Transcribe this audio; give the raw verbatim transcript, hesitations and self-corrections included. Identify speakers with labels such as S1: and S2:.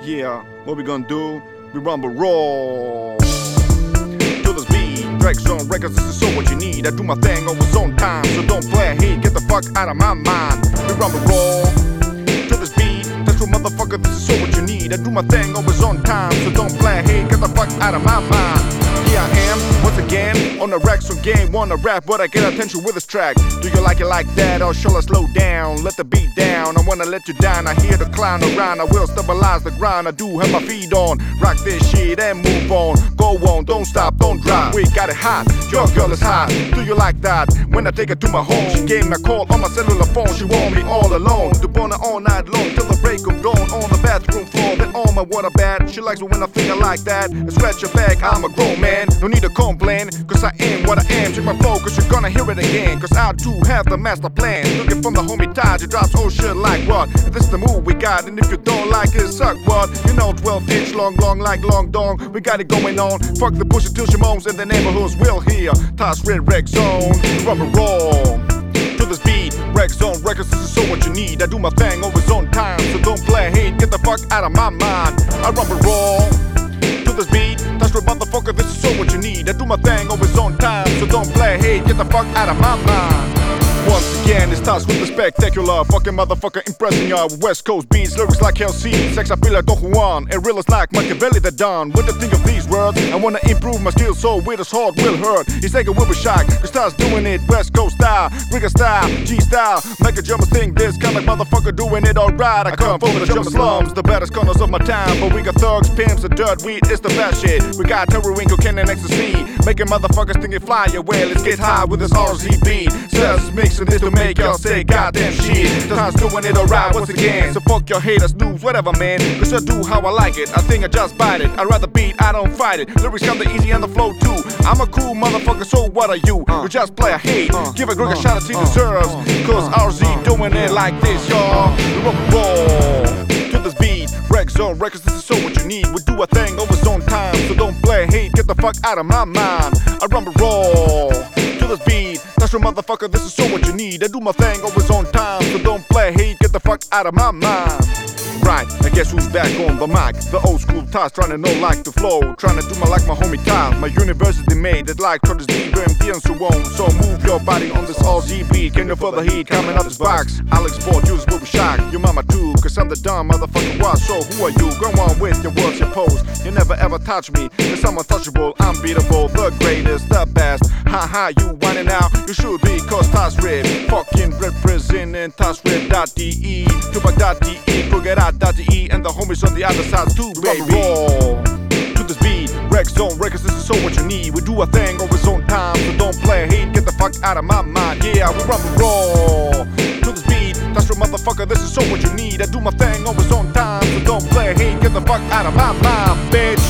S1: Yeah, what we gonna do? We rumble raw to this beat. Drag Zone Records, this is so what you need. I do my thing always on time, so don't play hate. Get the fuck out of my mind. We rumble raw to this beat. That's true, motherfucker. This is so what you need. I do my thing always on time, so don't play hate. Get the fuck out of my mind. Here I am, once again, on the Rex on game. Wanna rap, but I get attention with this track. Do you like it like that, or shall I slow down? Let the beat down, I wanna let you down. I hear the clown around, I will stabilize the grind. I do have my feet on, rock this shit and move on. Go on, don't stop, don't drop. We got it hot, your girl is hot. Do you like that? When I take her to my home, she gave me a call on my cellular phone. She want me all alone, to burn her all night long till the break of dawn. On the bathroom floor, then on my water bath. She likes me when I finger like that. And scratch your back, I'm a grown man. No need to complain, cause I am what I am. Check my flow, cause you're gonna hear it again. Cause I too have the master plan. Looking from the homie Taj, it drops oh shit like what? If this is the move we got, and if you don't like it, suck what? You know twelve inch long, long like long dong. We got it going on. Fuck the push till she moans, and the neighborhoods will hear. Taj Red Reg Zone, rubber roll to this beat. Reg Zone Records, this is so what you need. I do my thing always on time, so don't play hate. Get the fuck out of my mind. I rubber roll to this beat. That's right, motherfucker, this is so what you need. I do my thing always on time, so don't play hate. Get the fuck out of my mind. Once again, it starts with the spectacular. Fucking motherfucker impressing ya with West Coast beats, lyrics like L C, sex appeal like Don Juan, and real is like Machiavelli the Don. What do you think of these words? I wanna improve my skills so with his heart will hurt. He's taking with a shock, he starts doing it West Coast style, Rigger style, G style. Make a German think this kind of motherfucker doing it alright. I come from the German slums, the baddest corners of my town, but we got thugs, pimps, and dirt weed, it's the best shit. We got heroin, cocaine, and ecstasy, making motherfuckers think it fly away. Let's get high with this R Z beat. Says mixing this to make y'all say goddamn shit. Time's doing it alright once again. So fuck your haters, noobs, whatever man. Cause I do how I like it. I think I just bite it. I'd rather beat, I don't fight it. Lyrics come the easy and the flow too. I'm a cool motherfucker, so what are you? You just play a hate. Give a Greg a shot as he deserves. Cause R Z doing it like this, y'all. We roll to this beat. Reg Zone Records, this is so what you need. We do a thing always on time, so don't play hate. Get the fuck out of my mind. I rumble roll to this beat. That's right, motherfucker, this is so what you need. I do my thing always on time, so don't play hate. Get the fuck out of my mind. Right, I guess who's back on the mic? The old school Taj, trying to know like the flow. Trying to do my like my homie Taj. My university made it like Curtis D, B M D and so on. So move your body on this R Z beat. Can you feel the heat coming out this box? Alex Ball, Juice will be shocked. Your mama too, cause I'm the dumb motherfucker was. So who are you? Go on with your words, your pose. You never ever touch me, cause I'm untouchable, unbeatable, the greatest, the best. Ha ha, you whining out, you should be, cause Taj Red. Fucking representing Taj Red dot D E, Tupac dot D E, Krugerrat dot D E, and the homies on the other side too, baby. Roll to this beat. Reg Zone Records, this is so what you need. We do a thing always on time, so don't play hate. Get the fuck out of my mind. Yeah, we run roll to this beat. That's right, motherfucker, this is so what you need. I do my thing always on time, so don't play hate. Get the fuck out of my mind, bitch.